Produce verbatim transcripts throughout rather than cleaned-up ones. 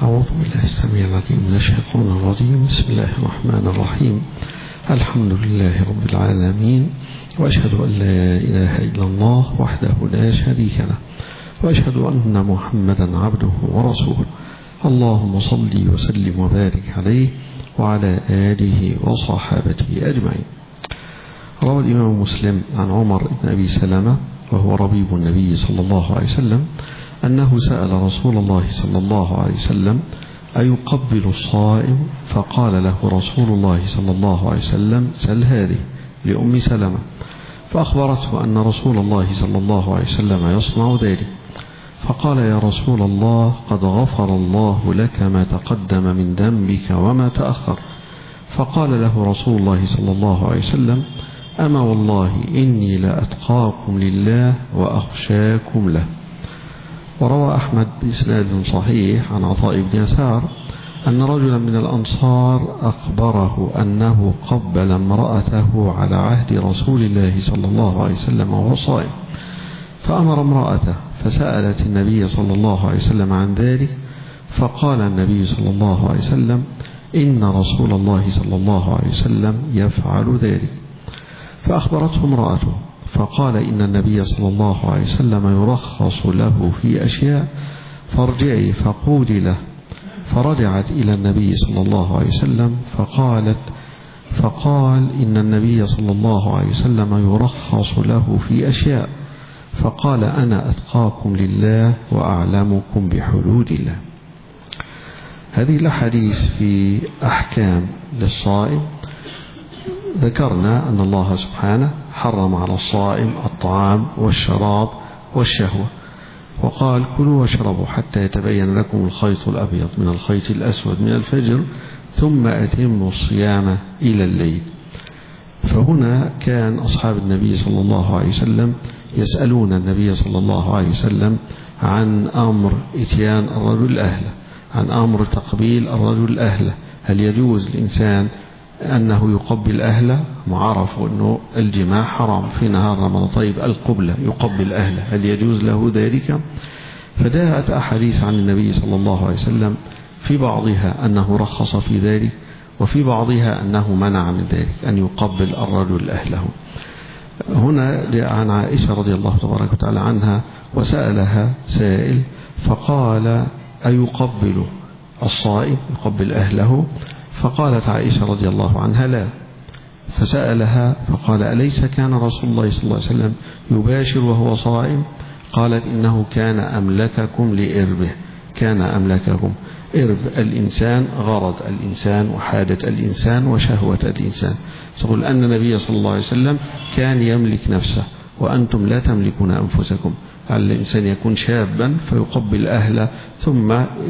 أعوذ بالله السميع العليم من الشيطان الرجيم. بسم الله الرحمن الرحيم. الحمد لله رب العالمين، وأشهد أن لا إله إلا الله وحده لا شريك له، وأشهد أن محمدا عبده ورسوله. اللهم صل وسلم وبارك عليه وعلى آله وصحابته أجمعين. روى الإمام مسلم عن عمر بن أبي سلمة وهو ربيب النبي صلى الله عليه وسلم أنه سأل رسول الله صلى الله عليه وسلم أيقبل الصائم؟ فقال له رسول الله صلى الله عليه وسلم: سل هذه، لأم سلمة. فأخبرته أن رسول الله صلى الله عليه وسلم يصنع ذلك، فقال: يا رسول الله، قد غفر الله لك ما تقدم من ذنبك وما تأخر. فقال له رسول الله صلى الله عليه وسلم: أما والله إني لأتقاكم لله وأخشاكم له. وروى أحمد بإسناد صحيح عن عطاء بن يسار أن رجلا من الأنصار أخبره أنه قبل امرأته على عهد رسول الله صلى الله عليه وسلم وهو صائم، فأمر امرأته فسألت النبي صلى الله عليه وسلم عن ذلك، فقال النبي صلى الله عليه وسلم: إن رسول الله صلى الله عليه وسلم يفعل ذلك. فأخبرته امرأته فقال: إن النبي صلى الله عليه وسلم يرخص له في أشياء، فارجعي فقولي له. فرجعت إلى النبي صلى الله عليه وسلم فقالت فقال إن النبي صلى الله عليه وسلم يرخص له في أشياء، فقال: أنا أتقاكم لله وأعلمكم بحدود الله. هذه الأحاديث في أحكام للصائم. ذكرنا أن الله سبحانه حرم على الصائم الطعام والشراب والشهوة، وقال: كلوا واشربوا حتى يتبين لكم الخيط الأبيض من الخيط الأسود من الفجر ثم أتموا الصيام إلى الليل. فهنا كان أصحاب النبي صلى الله عليه وسلم يسألون النبي صلى الله عليه وسلم عن أمر إتيان الرجل أهله، عن أمر تقبيل الرجل أهله. هل يجوز الإنسان أنه يقبل أهله؟ معرفوا أنه الجماع حرام في نهار رمضان، طيب القبلة يقبل أهله، هل يجوز له ذلك؟ فجاءت أحاديث عن النبي صلى الله عليه وسلم في بعضها أنه رخص في ذلك، وفي بعضها أنه منع من ذلك أن يقبل الرجل أهله. هنا جاء عن عائشة رضي الله تبارك وتعالى عنها وسألها سائل فقال: أيقبل الصائم يقبل أهله؟ فقالت عائشة رضي الله عنها: لا. فسألها فقال: أليس كان رسول الله صلى الله عليه وسلم يباشر وهو صائم؟ قالت: إنه كان أملككم لإربه، كان أملككم. إرب الإنسان، غرض الإنسان وحاجة الإنسان وشهوة الإنسان. تقول أن النبي صلى الله عليه وسلم كان يملك نفسه وأنتم لا تملكون أنفسكم. الإنسان يكون شابا فيقبل أهله ثم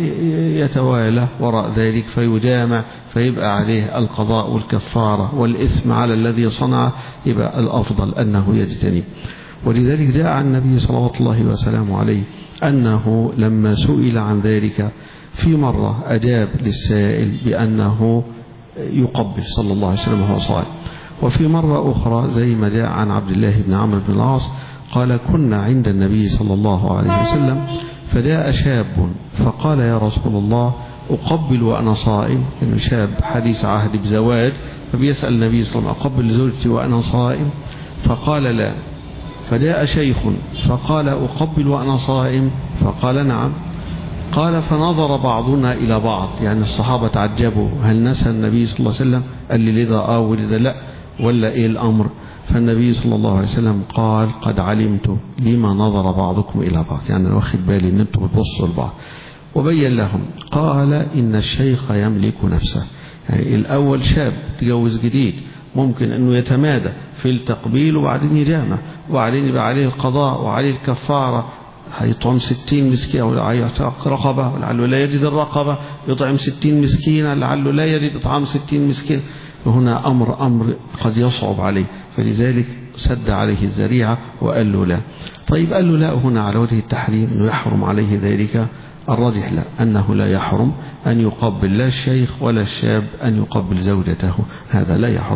يتوالى وراء ذلك فيجامع، فيبقى عليه القضاء والكفارة والإثم على الذي صنع، يبقى الأفضل أنه يجتنب. ولذلك جاء عن النبي صلى الله وسلم عليه أنه لما سئل عن ذلك في مرة أجاب للسائل بأنه يقبل صلى الله عليه وسلم وهو صائم، وفي مرة أخرى زي ما جاء عن عبد الله بن عمرو بن العاص قال: كنا عند النبي صلى الله عليه وسلم فجاء شاب فقال: يا رسول الله، أقبل وأنا صائم؟ يعني شاب حديث عهد بزواج، فبيسأل النبي صلى الله عليه وسلم: أقبل زوجتي وأنا صائم؟ فقال: لا. فجاء شيخ فقال: أقبل وأنا صائم؟ فقال: نعم. قال: فنظر بعضنا إلى بعض، يعني الصحابة تعجبوا، هل نسى النبي صلى الله عليه وسلم؟ قال لي لذا آه ولذا لا، ولا إيه الأمر؟ فالنبي صلى الله عليه وسلم قال: قد علمت لما نظر بعضكم إلى بعض، يعني واخد بالي أن أنتم بتبصوا لبعض. وبين لهم قال: إن الشيخ يملك نفسه. يعني الأول شاب تجوز جديد ممكن أنه يتمادى في التقبيل وبعدين يجامع، وبعدين يبقى عليه القضاء وعليه الكفارة، هيطعم ستين مسكين أو يعتق رقبة لعله لا يجد الرقبة، يطعم ستين مسكينا لعله لا يجد إطعام ستين مسكين. وهنا أمر أمر قد يصعب عليه، فلذلك سد عليه الذريعة وقال له لا. طيب قال له لا هنا على وجه التحريم أنه يحرم عليه ذلك؟ الراجح لا، أنه لا يحرم أن يقبل لا الشيخ ولا الشاب أن يقبل زوجته، هذا لا يحرم.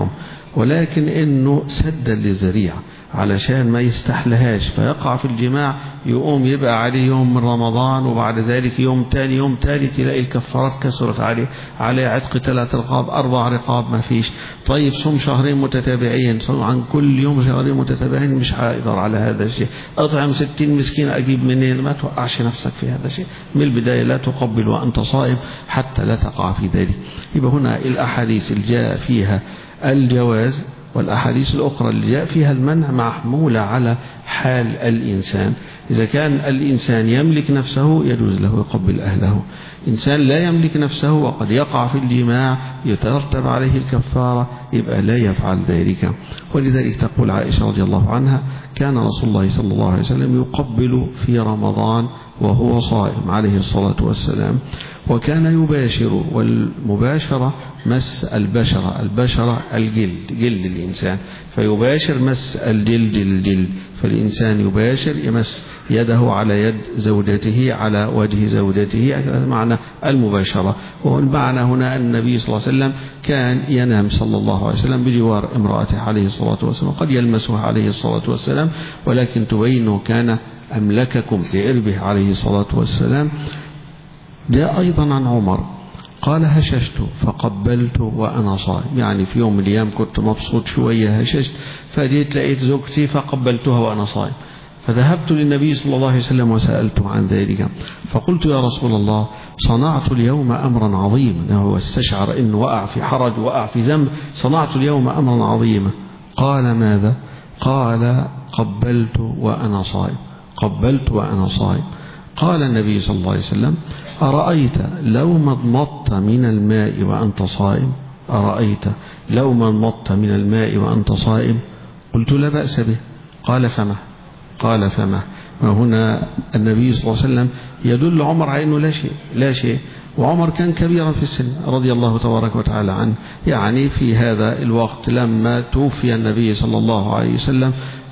ولكن إنه سدا للذريعة علشان ما يستحلهاش فيقع في الجماع، يقوم يبقى عليه يوم من رمضان وبعد ذلك يوم تاني يوم تالت تلاقي الكفارات كسرت عليه، عليه عتق ثلاث رقاب أربع رقاب ما فيش. طيب صوم شهرين متتابعين، صوم عن كل يوم شهرين متتابعين، مش هقدر على هذا الشيء. أطعم ستين مسكين أجيب منين؟ ما توقعش نفسك في هذا الشيء من البداية، لا تقبل وأنت صائم حتى لا تقع في ذلك. يبقى هنا الأحاديث اللي جاء فيها الجواز والأحاديث الأخرى اللي جاء فيها المنع محمولة على حال الإنسان. إذا كان الإنسان يملك نفسه يجوز له يقبل أهله، إنسان لا يملك نفسه وقد يقع في الجماع يترتب عليه الكفارة يبقى لا يفعل ذلك. ولذلك تقول عائشة رضي الله عنها كان رسول الله صلى الله عليه وسلم يقبل في رمضان وهو صائم عليه الصلاة والسلام، وكان يباشر، والمباشرة مس البشرة، البشرة الجلد جلد الإنسان، فيباشر مس الجلد الجلد، فالإنسان يباشر يمس يده على يد زوجته على وجه زوجته، هذا معنى المباشرة. والمعنى هنا أن النبي صلى الله عليه وسلم كان ينام صلى الله عليه وسلم بجوار امرأته عليه الصلاة والسلام، قد يلمسها عليه الصلاة والسلام، ولكن تبين كان أملككم لإربه عليه الصلاة والسلام. جاء أيضا عن عمر قال هششت فقبلت وأنا صائم، يعني في يوم من الأيام كنت مبسوط شوية هششت فجيت لقيت زوجتي فقبلتها وأنا صائم، فذهبت للنبي صلى الله عليه وسلم وسألته عن ذلك، فقلت يا رسول الله صنعت اليوم أمرا عظيما، هو استشعر أنه وقع في حرج وقع في ذنب، صنعت اليوم أمرا عظيما. قال ماذا؟ قال قبلت وأنا صائم، قبلت وأنا صائم. قال النبي صلى الله عليه وسلم أرأيت لو مضمضت من الماء وأنت صائم؟ أرأيت لو مضمضت من الماء وأنت صائم؟ قلت لا بأس به. قال فما؟ قال فما؟ وهنا النبي صلى الله عليه وسلم يدل عمر على أنه لا شيء لا شيء وعمر كان كبيرا في السن رضي الله تبارك وتعالى عنه، يعني في هذا الوقت لما توفي النبي صلى الله عليه وسلم،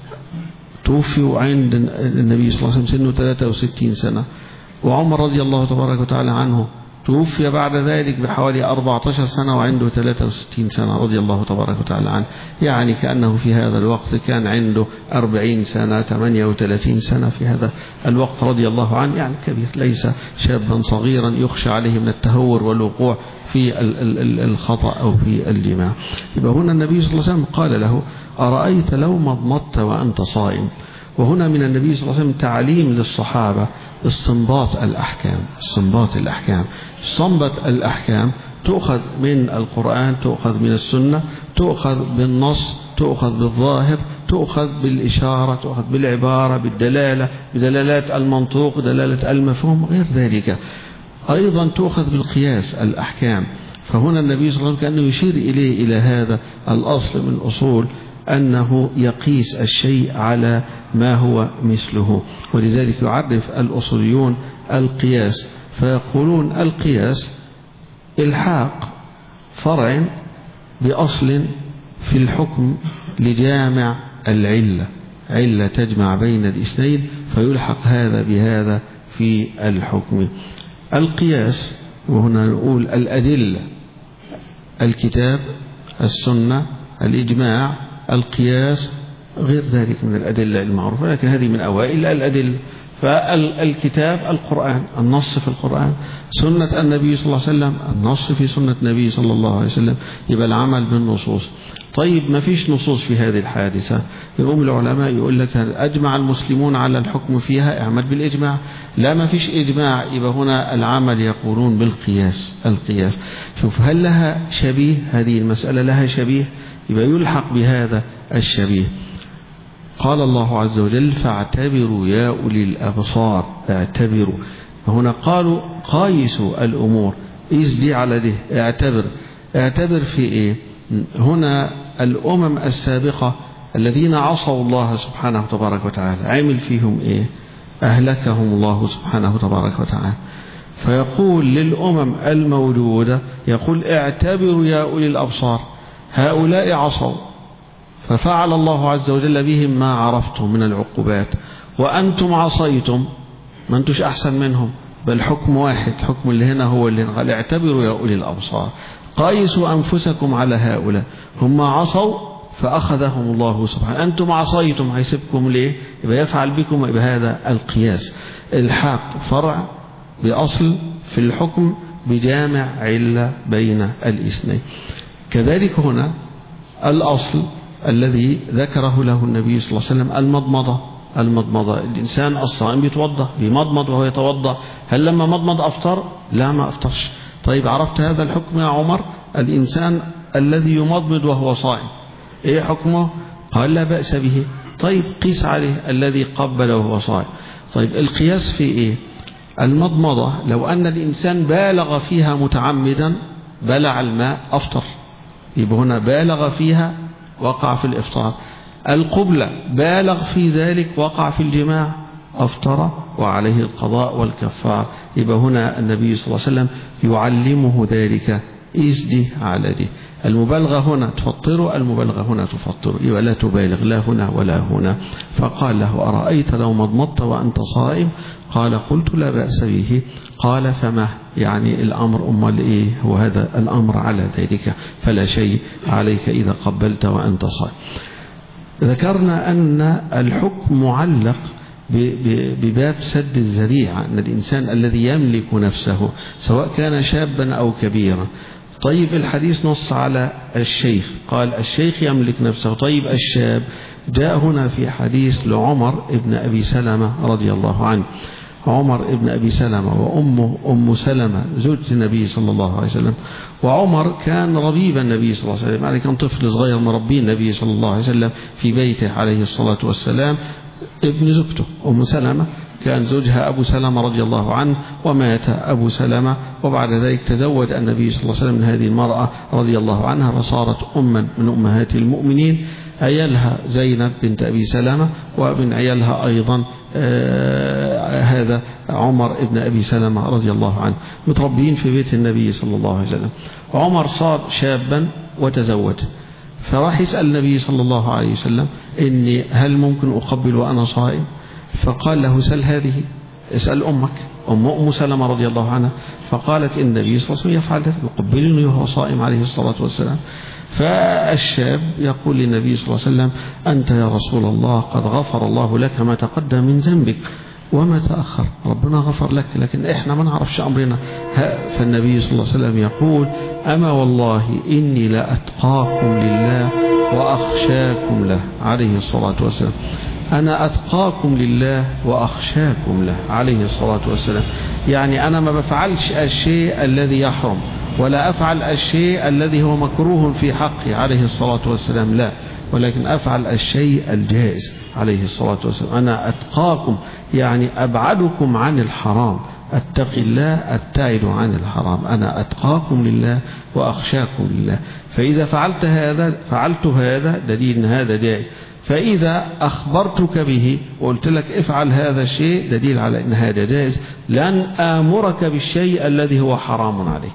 توفي عند النبي صلى الله عليه وسلم سنه ثلاثة وستين سنة، وعمر رضي الله تبارك وتعالى عنه توفي بعد ذلك بحوالي أربعة عشر سنة وعنده ثلاثة وستين سنة رضي الله تبارك وتعالى عنه، يعني كأنه في هذا الوقت كان عنده أربعين سنة ثمانية وثلاثين سنة في هذا الوقت رضي الله عنه، يعني كبير ليس شابا صغيرا يخشى عليه من التهور والوقوع في الخطأ أو في الجماع. يبقى هنا النبي صلى الله عليه وسلم قال له أرأيت لو مضمضت وأنت صائم، وهنا من النبي صلى الله عليه وسلم تعليم للصحابة استنباط الأحكام، استنباط الأحكام، استنبط الأحكام تؤخذ من القرآن، تؤخذ من السنة، تؤخذ بالنص، تؤخذ بالظاهر، تؤخذ بالإشارة، تؤخذ بالعبارة، بالدلالة، بدلالات المنطوق، دلالة المفهوم، غير ذلك. أيضا تؤخذ بالقياس الأحكام، فهنا النبي صلى الله عليه وسلم كأنه يشير إليه إلى هذا الأصل من الأصول أنه يقيس الشيء على ما هو مثله، ولذلك يعرف الأصوليون القياس فيقولون القياس إلحاق فرع بأصل في الحكم لجامع العلة، علة تجمع بين الاثنين فيلحق هذا بهذا في الحكم. القياس وهنا نقول الأدلة، الكتاب، السنة، الإجماع، القياس، غير ذلك من الأدلة المعروفة، لكن هذه من أوائل الأدلة. فالكتاب القرآن، النص في القرآن، سنة النبي صلى الله عليه وسلم، النص في سنة النبي صلى الله عليه وسلم، يبقى العمل بالنصوص. طيب ما فيش نصوص في هذه الحادثة، يقوم العلماء يقول لك أجمع المسلمون على الحكم فيها، اعمل بالإجماع. لا ما فيش إجماع، يبقى هنا العمل يقولون بالقياس، القياس. شوف هل لها شبيه؟ هذه المسألة لها شبيه، يبقى يلحق بهذا الشبيه. قال الله عز وجل فاعتبروا يا أولي الأبصار، اعتبروا. هنا قالوا قايسوا الأمور، إيز دي على دي، اعتبر. اعتبر في إيه؟ هنا الأمم السابقة الذين عصوا الله سبحانه وتبارك وتعالى عمل فيهم إيه؟ أهلكهم الله سبحانه وتبارك وتعالى. فيقول للأمم الموجودة يقول اعتبروا يا أولي الأبصار، هؤلاء عصوا ففعل الله عز وجل بهم ما عرفتم من العقوبات، وأنتم عصيتم، ما أنتوش أحسن منهم، بل حكم واحد، حكم اللي هنا هو اللي قال اعتبروا يا أولي الأبصار. قايسوا أنفسكم على هؤلاء، هم عصوا فأخذهم الله سبحانه، أنتم عصيتم هيسيبكم ليه؟ يبقى يفعل بكم. يبقى هذا القياس، الحاق فرع بأصل في الحكم بجامع علة بين الاثنين. كذلك هنا الأصل الذي ذكره له النبي صلى الله عليه وسلم المضمضة. المضمضة الإنسان الصائم بيتوضأ، بيمضمض وهو يتوضأ، هل لما مضمض أفطر؟ لا، ما أفطرش. طيب عرفت هذا الحكم يا عمر؟ الإنسان الذي يمضمض وهو صائم إيه حكمه؟ قال لا بأس به. طيب قيس عليه الذي قبل وهو صائم. طيب القياس في إيه؟ المضمضة لو أن الإنسان بالغ فيها متعمدا، بلع الماء أفطر، يبقى هنا بالغ فيها وقع في الإفطار. القبلة بالغ في ذلك وقع في الجماع، أفطر وعليه القضاء والكفار. يبقى هنا النبي صلى الله عليه وسلم يعلمه ذلك، إيس دي على دي. المبالغة هنا تفطر، المبالغة هنا تفطر، يبقى لا تبالغ لا هنا ولا هنا. فقال له أرأيت لو مضمضت وأنت صائم؟ قال قلت لا بأس به. قال فما يعني الأمر أمال إيه؟ وهذا الأمر على ذلك، فلا شيء عليك إذا قبلت وأنت صائم. ذكرنا أن الحكم معلق بباب سد الذريعة، أن الإنسان الذي يملك نفسه سواء كان شابا أو كبيرا. طيب الحديث نص على الشيخ، قال الشيخ يملك نفسه. طيب الشاب جاء هنا في حديث لعمر ابن أبي سلمة رضي الله عنه. عمر ابن أبي سلمة وأمه أم سلمة زوجة النبي صلى الله عليه وسلم، وعمر كان ربيب النبي صلى الله عليه وسلم، يعني كان طفل صغير مربي النبي صلى الله عليه وسلم في بيته عليه الصلاة والسلام. ابن زوجته أم سلمة كان زوجها أبو سلمة رضي الله عنه، ومات أبو سلمة، وبعد ذلك تزوج النبي صلى الله عليه وسلم من هذه المرأة رضي الله عنها، فصارت أما من أمهات المؤمنين. عيالها زينب بنت أبي سلمة، وابن عيالها أيضا آه هذا عمر ابن أبي سلمة رضي الله عنه، متربيين في بيت النبي صلى الله عليه وسلم. وعمر صار شابا وتزوج، فراح يسأل النبي صلى الله عليه وسلم إني هل ممكن أقبل وأنا صائم؟ فقال له سل هذه، اسأل أمك أم أم سلمة رضي الله عنها. فقالت النبي صلى الله عليه وسلم يفعل ذلك، يقبلني وهو صائم عليه الصلاة والسلام. فالشاب يقول للنبي صلى الله عليه وسلم أنت يا رسول الله قد غفر الله لك ما تقدم من ذنبك وما تأخر، ربنا غفر لك، لكن إحنا ما نعرفش أمرنا. فالنبي صلى الله عليه وسلم يقول أما والله إني لأتقاكم لله وأخشاكم له عليه الصلاة والسلام. أنا أتقاكم لله وأخشاكم له عليه الصلاة والسلام. يعني أنا ما بفعلش الشيء الذي يحرم، ولا أفعل الشيء الذي هو مكروه في حقي عليه الصلاة والسلام، لا، ولكن أفعل الشيء الجائز عليه الصلاة والسلام. أنا أتقاكم يعني أبعدكم عن الحرام، أتقي الله أبتعد عن الحرام. أنا أتقاكم لله وأخشاكم لله. فإذا فعلت هذا فعلت هذا دليل أن هذا جائز. فإذا أخبرتك به وقلت لك افعل هذا الشيء دليل على أن هذا جائز، لن آمرك بالشيء الذي هو حرام عليك.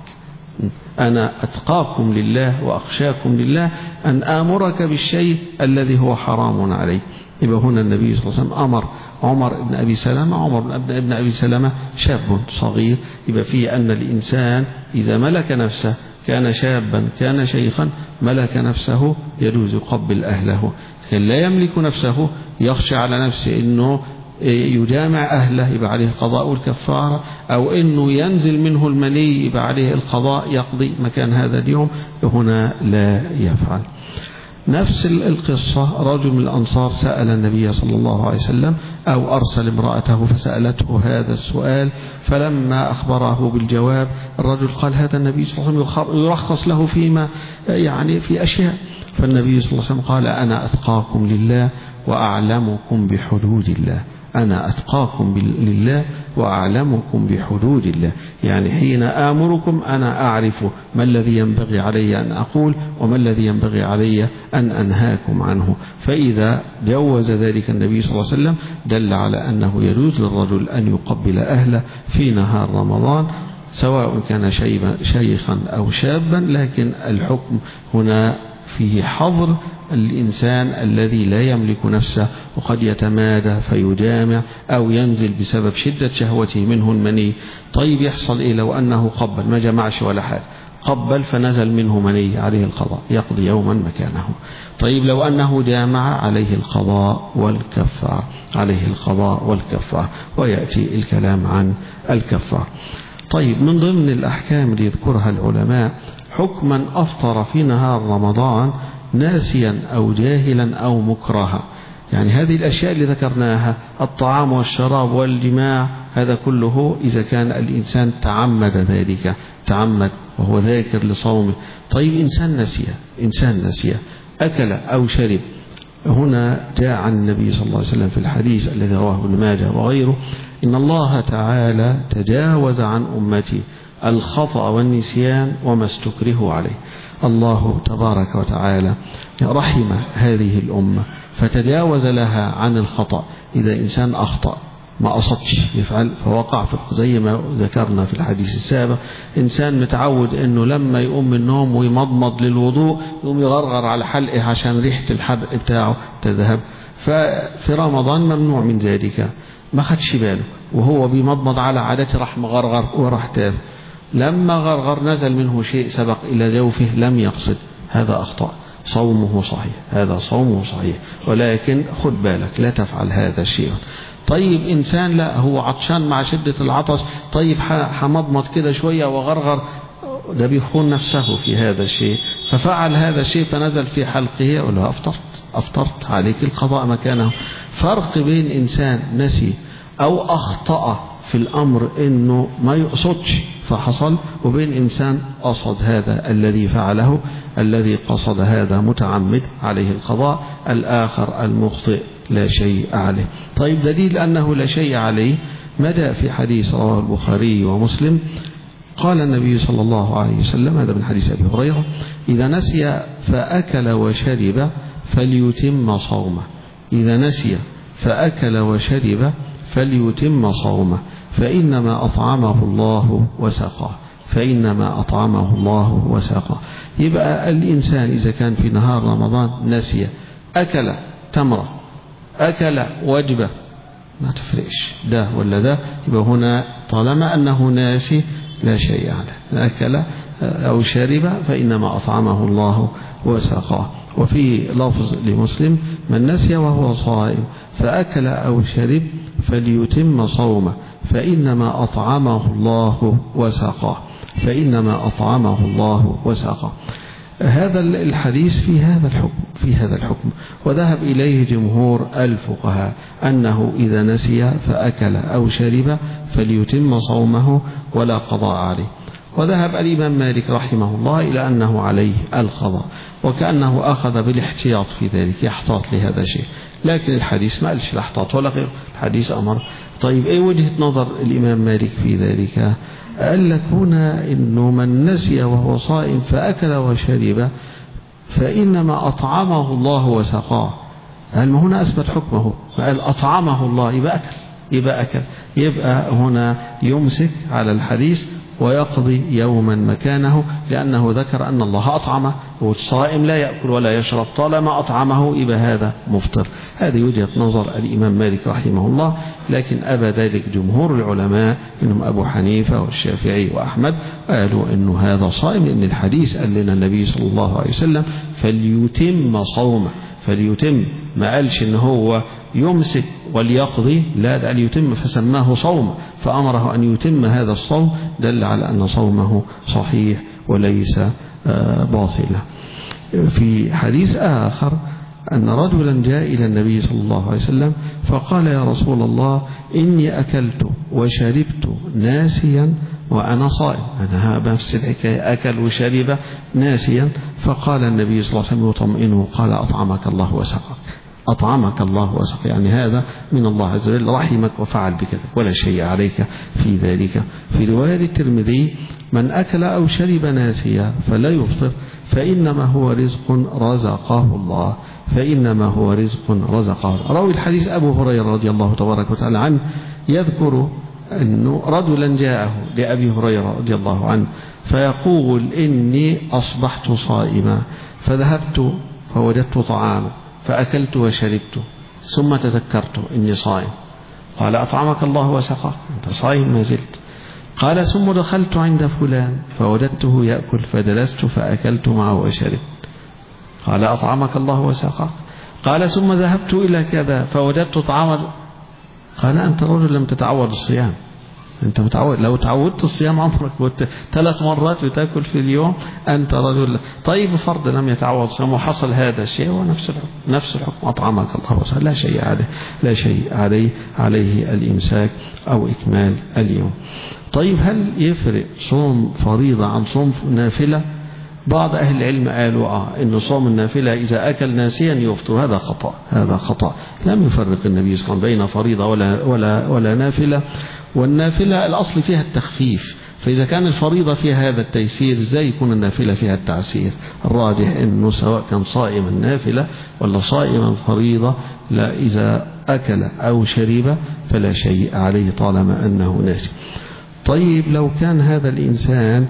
أنا أتقاكم لله وأخشاكم لله أن آمرك بالشيء الذي هو حرام عليك. يبقى هنا النبي صلى الله عليه وسلم أمر عمر بن أبي سلمة، عمر بن أبي سلمة شاب صغير، يبقى فيه أن الإنسان إذا ملك نفسه كان شابا كان شيخا ملك نفسه يجوز يقبل أهله. كان لا يملك نفسه يخشى على نفسه أنه يجامع أهله يبقى عليه القضاء والكفارة، أو أنه ينزل منه المني يبقى عليه القضاء يقضي مكان هذا اليوم، هنا لا يفعل. نفس القصة رجل من الأنصار سأل النبي صلى الله عليه وسلم أو أرسل امرأته فسألته هذا السؤال، فلما أخبره بالجواب الرجل قال هذا النبي صلى الله عليه وسلم يرخص له فيما يعني في أشياء. فالنبي صلى الله عليه وسلم قال أنا أتقاكم لله وأعلمكم بحدود الله. أنا أتقاكم لله وأعلمكم بحدود الله، يعني حين آمركم أنا أعرف ما الذي ينبغي علي أن أقول وما الذي ينبغي علي أن أنهاكم عنه. فإذا جوز ذلك النبي صلى الله عليه وسلم دل على أنه يجوز للرجل أن يقبل أهله في نهار رمضان سواء كان شيخا أو شابا، لكن الحكم هنا فيه حظر الإنسان الذي لا يملك نفسه وقد يتمادى فيجامع أو ينزل بسبب شدة شهوته منه المني. طيب يحصل إيه لو أنه قبل ما جمعش ولا حاجة، قبل فنزل منه مني عليه القضاء يقضي يوما مكانه. طيب لو أنه جامع عليه القضاء والكفار، عليه القضاء والكفار، ويأتي الكلام عن الكفار. طيب من ضمن الأحكام اللي يذكرها العلماء حكما أفطر في نهار رمضان ناسيا أو جاهلا أو مكرها. يعني هذه الأشياء اللي ذكرناها الطعام والشراب والجماع هذا كله إذا كان الإنسان تعمد ذلك، تعمد وهو ذاكر لصومه. طيب إنسان نسي، إنسان نسي أكل أو شرب، هنا جاء عن النبي صلى الله عليه وسلم في الحديث الذي رواه ابن ماجه وغيره إن الله تعالى تجاوز عن أمتي الخطأ والنسيان وما استكرهوا عليه. الله تبارك وتعالى رحم هذه الأمة فتجاوز لها عن الخطأ. إذا إنسان أخطأ ما قصدش يفعل فوقع في زي ما ذكرنا في الحديث السابق، إنسان متعود أنه لما يقوم من النوم ويمضمض للوضوء يقوم يغرغر على حلقه عشان ريحة الحلق بتاعه تذهب، ففي رمضان ممنوع من ذلك، ما خدش باله وهو بيمضمض على عادته راح مغرغر وراح تاف، لما غرغر نزل منه شيء سبق إلى جوفه لم يقصد، هذا أخطأ، صومه صحيح، هذا صومه صحيح، ولكن خد بالك لا تفعل هذا الشيء. طيب إنسان لا هو عطشان مع شدة العطش، طيب حمضمض كده شوية وغرغر، ده بيخون نفسه في هذا الشيء ففعل هذا الشيء فنزل في حلقه يقول له أفطرت أفطرت عليك القضاء مكانه. فرق بين إنسان نسي أو أخطأ في الأمر إنه ما يقصدش فحصل، وبين إنسان قصد هذا الذي فعله، الذي قصد هذا متعمد عليه القضاء، الآخر المخطئ لا شيء عليه. طيب دليل أنه لا شيء عليه مدى في حديث رواه البخاري ومسلم قال النبي صلى الله عليه وسلم، هذا من حديث أبي هريرة، إذا نسي فأكل وشرب فليتم صومه. إذا نسي فأكل وشرب فليتم صومه فإنما أطعمه الله وسقاه، فإنما أطعمه الله وسقاه. يبقى الإنسان إذا كان في نهار رمضان نسي أكل تمرة أكل وجبة ما تفرقش ده ولا ده، يبقى هنا طالما أنه ناسي لا شيء عليه، أكل أو شرب فإنما أطعمه الله وسقاه. وفي لفظ لمسلم من نسي وهو صائم فأكل أو شرب فليتم صومه فإنما أطعمه الله وسقاه، فإنما أطعمه الله وسقاه. هذا الحديث في هذا الحكم في هذا الحكم وذهب إليه جمهور الفقهاء أنه إذا نسي فأكل أو شرب فليتم صومه ولا قضاء عليه. وذهب الإمام مالك رحمه الله إلى أنه عليه القضاء، وكأنه أخذ بالاحتياط في ذلك، يحتاط لهذا الشيء، لكن الحديث ما قالش الاحتاط ولا غير، الحديث أمر. طيب أي وجهة نظر الإمام مالك في ذلك؟ قال لك هنا إنه من نسي وهو صائم فأكل وشرب فإنما أطعمه الله وسقاه. قال هنا أثبت حكمه، قال أطعمه الله يبقى أكل، يبقى أكل، يبقى هنا يمسك على الحديث ويقضي يوما مكانه، لأنه ذكر أن الله أطعمه، والصائم لا يأكل ولا يشرب، طالما أطعمه يبقى هذا مفطر. هذه وجهة نظر الإمام مالك رحمه الله، لكن أبى ذلك جمهور العلماء منهم أبو حنيفة والشافعي وأحمد، قالوا أنه هذا صائم، لأن الحديث قال لنا النبي صلى الله عليه وسلم فليتم صومه، فليتم، ما قالش إن هو يمسك وليقضي، لا ده ليتم فسماه صوم، فأمره أن يتم هذا الصوم، دل على أن صومه صحيح وليس باطلا. في حديث آخر أن رجلا جاء إلى النبي صلى الله عليه وسلم فقال يا رسول الله إني أكلت وشربت ناسيا وأنا صائم، أنا بنفس الحكاية أكل وشرب ناسيا. فقال النبي صلى الله عليه وسلم يطمئنه قال أطعمك الله وسقاك، أطعمك الله وسقاك، يعني هذا من الله عز وجل رحمك وفعل بك ولا شيء عليك في ذلك. في رواية الترمذي من أكل أو شرب ناسيا فلا يفطر فإنما هو رزق رزقه الله، فإنما هو رزق رزقه. روي الحديث أبو هريرة رضي الله تبارك وتعالى عنه يذكر أنه رجلا جاءه لأبي هريرة رضي الله عنه فيقول إني أصبحت صائما فذهبت فوجدت طعاما فأكلت وشربت ثم تذكرت إني صائم. قال أطعمك الله وسقاك، أنت صائم ما زلت. قال ثم دخلت عند فلان فوجدته يأكل فجلست فأكلت معه وشربت. قال أطعمك الله وسقاك. قال ثم ذهبت إلى كذا فوجدت طعاما. قال أنت رجل لم تتعود الصيام، أنت متعود، لو تعودت الصيام عمرك كنت ثلاث مرات بتاكل في اليوم، أنت رجل. طيب فرض لم يتعود الصيام وحصل هذا الشيء، هو نفس الحكم، نفس الحكم، أطعمك الله وسقاك، لا شيء عليه، لا شيء عليه عليه الإمساك أو إكمال اليوم. طيب هل يفرق صوم فريضة عن صوم نافلة؟ بعض أهل العلم قالوا آه إن صوم النافلة إذا أكل ناسيا يفطر، هذا خطأ، هذا خطأ. لم يفرق النبي صلى الله عليه وسلم بين فريضة ولا ولا ولا نافلة، والنافلة الأصل فيها التخفيف، فإذا كان الفريضة فيها هذا التيسير ازاي يكون النافلة فيها التعسير؟ الراجح إنه سواء كان صائما نافلة ولا صائما فريضة، لا، إذا أكل أو شرب فلا شيء عليه طالما أنه ناسي. طيب لو كان هذا الإنسان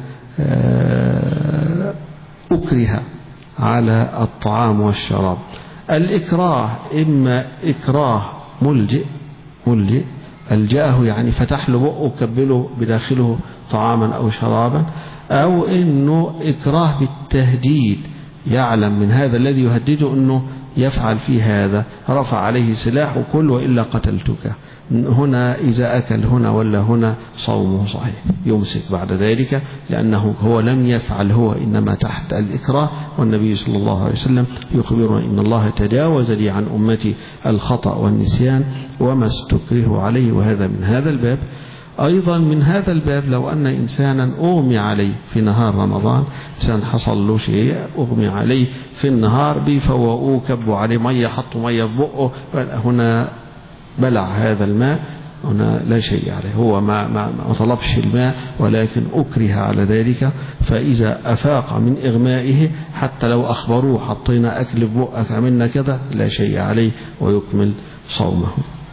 أكره على الطعام والشراب، الإكراه إما إكراه ملجئ ملجئ ألجأه يعني فتح له بقه وكبله بداخله طعاما أو شرابا، أو إنه إكراه بالتهديد، يعلم من هذا الذي يهدده أنه يفعل فيه هذا، رفع عليه سلاح وكل وإلا قتلتك. هنا إذا أكل هنا ولا هنا صومه صحيح، يمسك بعد ذلك لأنه هو لم يفعل، هو إنما تحت الإكراه. والنبي صلى الله عليه وسلم يخبرنا إن الله تجاوز لي عن أمتي الخطأ والنسيان وما استكره عليه. وهذا من هذا الباب. أيضا من هذا الباب لو أن إنسانا أغمي عليه في نهار رمضان، إنسان حصل له شيء أغمي عليه في النهار، بيفوقوه كبوا عليه مية، حطوا مية في بقه، هنا بلع هذا الماء، هنا لا شيء عليه، هو ما, ما, ما طلبش الماء ولكن أكره على ذلك. فإذا أفاق من إغمائه حتى لو أخبروه حطينا أكل في بقك عملنا كذا، لا شيء عليه ويكمل صومه.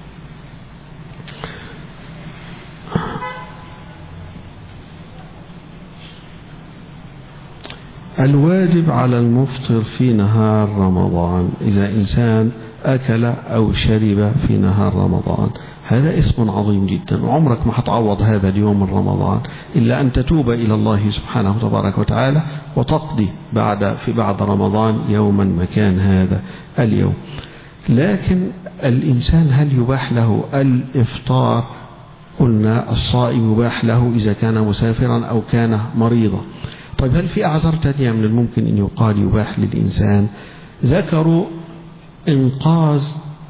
الواجب على المفطر في نهار رمضان، إذا إنسان أكل أو شرب في نهار رمضان، هذا اسم عظيم جدا، وعمرك ما هتعوض هذا اليوم من رمضان إلا أن تتوب إلى الله سبحانه وتبارك وتعالى وتقضي بعد في بعد رمضان يوما مكان هذا اليوم. لكن الإنسان هل يباح له الإفطار؟ قلنا الصائم يباح له إذا كان مسافرا أو كان مريضا. طيب هل في أعذار تانية من الممكن أن يقال يباح للإنسان؟ ذكروا إنقاذ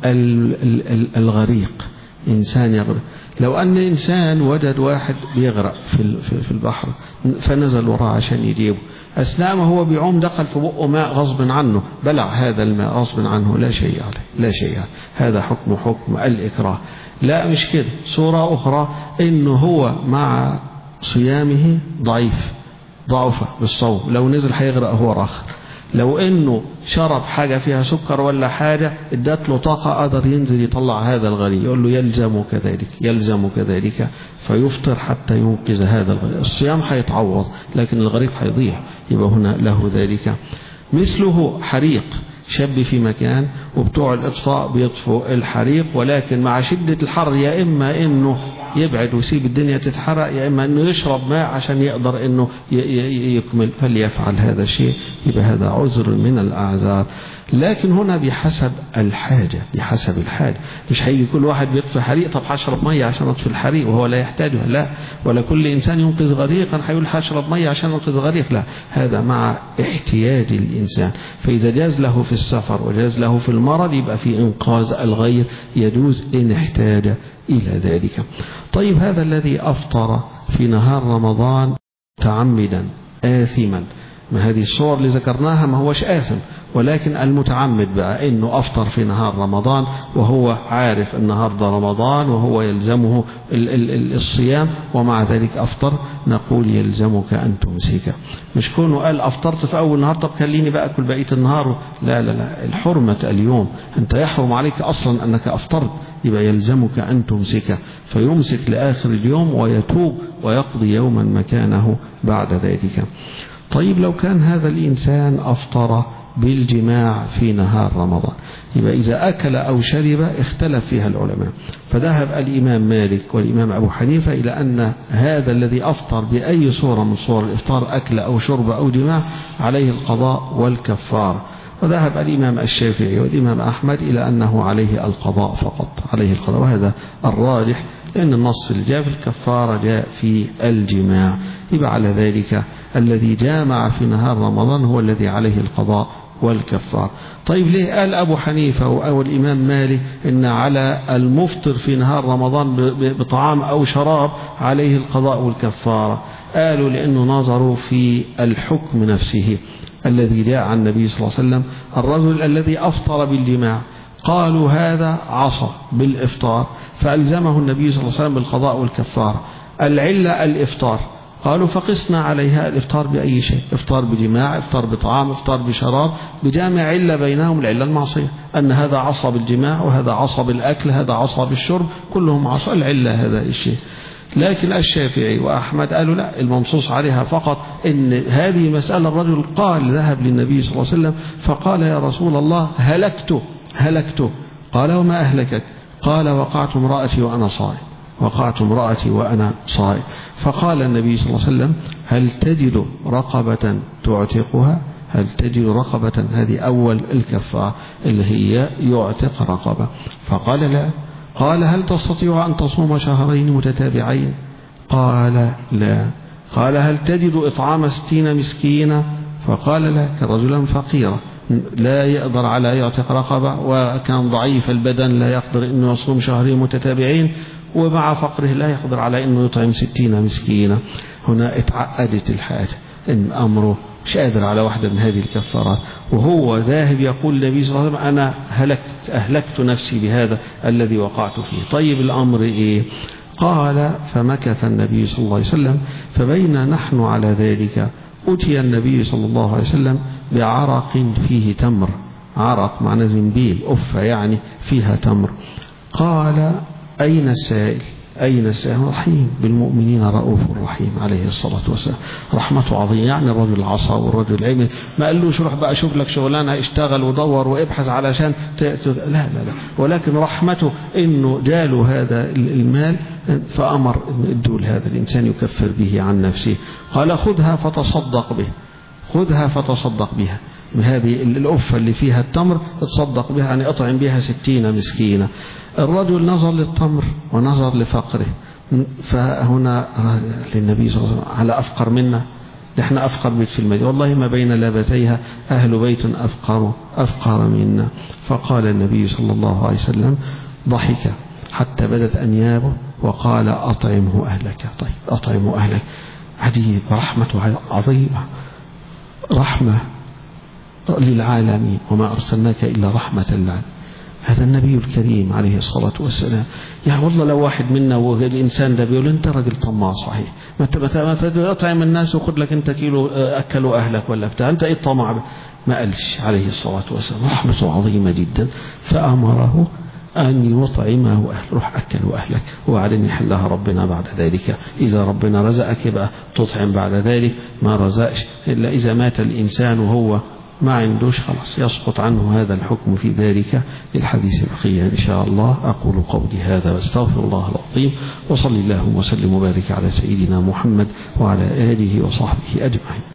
الغريق، إنسان يغرق. لو أن إنسان وجد واحد بيغرق في البحر فنزل وراه عشان يجيبه، أثناء ما هو بيعوم دخل في بقه ماء غصب عنه، بلع هذا الماء غصب عنه، لا شيء عليه، لا شيء عليه. هذا حكم حكم الإكراه. لا مش كده، صورة أخرى إنه هو مع صيامه ضعيف، ضعف بالصوم، لو نزل هيغرق هو راخر. لو انه شرب حاجة فيها سكر ولا حاجة ادت له طاقة قدر ينزل يطلع هذا الغريق، يقول له يلزم كذلك يلزم كذلك فيفطر حتى ينقذ هذا الغريق. الصيام هيتعوض لكن الغريق هيضيع، يبقى هنا له ذلك. مثله حريق، شاب في مكان وبتوع الإطفاء بيطفوا الحريق، ولكن مع شدة الحر يا إما إنه يبعد ويسيب الدنيا تتحرق، يا إما إنه يشرب ماء عشان يقدر إنه يكمل، فليفعل هذا الشيء، يبقى هذا عذر من الأعذار. لكن هنا بحسب الحاجة، بحسب الحاجة. مش هيجي كل واحد بيطفي حريق طب هشرب مية عشان أطفي الحريق وهو لا يحتاجها، لا. ولا كل إنسان ينقذ غريقا هيقول هشرب مية عشان أنقذ غريق، لا. هذا مع احتياج الإنسان. فإذا جاز له في السفر وجاز له في المرض يبقى في إنقاذ الغير يجوز إن احتاج إلى ذلك. طيب هذا الذي أفطر في نهار رمضان متعمدا آثما، ما هذه الصور اللي ذكرناها ما هوش آثم، ولكن المتعمد بقى إنه أفطر في نهار رمضان وهو عارف النهار ده رمضان وهو يلزمه الصيام ومع ذلك أفطر، نقول يلزمك أن تمسك. مش كونه قال أفطرت في أول نهار طب خليني بقى أكل بقية النهار، لا لا لا، الحرمة اليوم، أنت يحرم عليك أصلا أنك أفطرت، يبقى يلزمك أن تمسك، فيمسك لآخر اليوم ويتوب ويقضي يوما مكانه بعد ذلك. طيب لو كان هذا الإنسان أفطر بالجماع في نهار رمضان. يبقى إذا أكل أو شرب اختلف فيها العلماء، فذهب الإمام مالك والإمام أبو حنيفة إلى أن هذا الذي أفطر بأي صورة من صور الإفطار أكل أو شرب أو جماع عليه القضاء والكفار. وذهب الإمام الشافعي والإمام أحمد إلى أنه عليه القضاء فقط، عليه القضاء، وهذا الراجح لأن النص اللي جاء في الكفارة جاء في الجماع. يبقى على ذلك الذي جامع في نهار رمضان هو الذي عليه القضاء والكفار. طيب ليه قال أبو حنيفة أو الإمام مالك إن على المفطر في نهار رمضان بطعام أو شراب عليه القضاء والكفارة؟ قالوا لأنه نظروا في الحكم نفسه الذي جاء عن النبي صلى الله عليه وسلم، الرجل الذي أفطر بالجماع قالوا هذا عصى بالإفطار فألزمه النبي صلى الله عليه وسلم بالقضاء والكفارة. العلة الإفطار، قالوا فقسنا عليها الإفطار بأي شيء، إفطار بجماع، إفطار بطعام، إفطار بشراب، بجامع علة بينهم العلة المعصية، أن هذا عصى بالجماع وهذا عصى بالأكل، هذا عصى بالشرب، كلهم عصى، العلة هذا الشيء. لكن الشافعي وأحمد قالوا لا، المنصوص عليها فقط إن هذه مسألة الرجل قال ذهب للنبي صلى الله عليه وسلم فقال يا رسول الله هلكت هلكت، قال وما أهلكك؟ قال وقعت امرأتي وأنا صائم، وقعت امرأتي وأنا صائم. فقال النبي صلى الله عليه وسلم هل تجد رقبة تعتقها؟ هل تجد رقبة؟ هذه أول الكفارة اللي هي يعتق رقبة. فقال لا. قال هل تستطيع أن تصوم شهرين متتابعين؟ قال لا. قال هل تجد إطعام ستين مسكينا؟ فقال لا. كان رجلا فقيرا لا يقدر على يعتق رقبة، وكان ضعيف البدن لا يقدر أنه يصوم شهرين متتابعين، ومع فقره لا يقدر على أنه يطعم ستين مسكينا. هنا اتعقدت الحاجة، إن أمره مش قادر على واحدة من هذه الكفارات، وهو ذاهب يقول النبي صلى الله عليه وسلم أنا هلكت أهلكت نفسي بهذا الذي وقعت فيه. طيب الأمر إيه؟ قال فمكث النبي صلى الله عليه وسلم، فبينا نحن على ذلك أتي النبي صلى الله عليه وسلم بعرق فيه تمر، عرق معنى زنبيل، أفة يعني فيها تمر. قال أين السائل؟ أين السائل؟ رحيم بالمؤمنين رؤوف رحيم عليه الصلاة والسلام، رحمته عظيمة. يعني الرجل عصى والرجل عمل، ما قال له روح بقى شوف لك شغلانة اشتغل ودور وابحث علشان ت... لا لا لا، ولكن رحمته إنه جاله هذا المال فأمر ادوا هذا الإنسان يكفر به عن نفسه. قال خذها فتصدق به، خذها فتصدق بها، بهذه الأفة اللي فيها التمر تصدق بها، يعني أطعم بها ستين مسكينة. الرجل نظر للتمر ونظر لفقره، فهنا للنبي صلى الله عليه وسلم على أفقر منا، نحن أفقر بيت في المدينة، والله ما بين لابتيها أهل بيت أفقر أفقر منا. فقال النبي صلى الله عليه وسلم ضحك حتى بدت أنيابه وقال أطعمه أهلك. طيب أطعمه أهلك، عجيب، رحمة عظيمة، رحمة للعالمين، وما أرسلناك إلا رحمة للعالمين. هذا النبي الكريم عليه الصلاة والسلام. يعني والله لو واحد منا والإنسان ده بيقول أنت راجل طماع صحيح، ما تطعم الناس وخد لك أنت كيلو أكلوا أهلك ولا بتاع، أنت إيه الطمع؟ ما قالش عليه الصلاة والسلام، رحمته عظيمة جدا، فأمره أن يطعمه أهل، روح أكلوا أهلك وبعدين يحلها ربنا بعد ذلك. إذا ربنا رزقك يبقى تطعم بعد ذلك، ما رزقش إلا إذا مات الإنسان وهو ما عندوش خلاص يسقط عنه هذا الحكم في ذلك. للحديث بقية إن شاء الله. أقول قولي هذا واستغفر الله العظيم، وصلي الله وسلم وبارك على سيدنا محمد وعلى آله وصحبه أجمعين.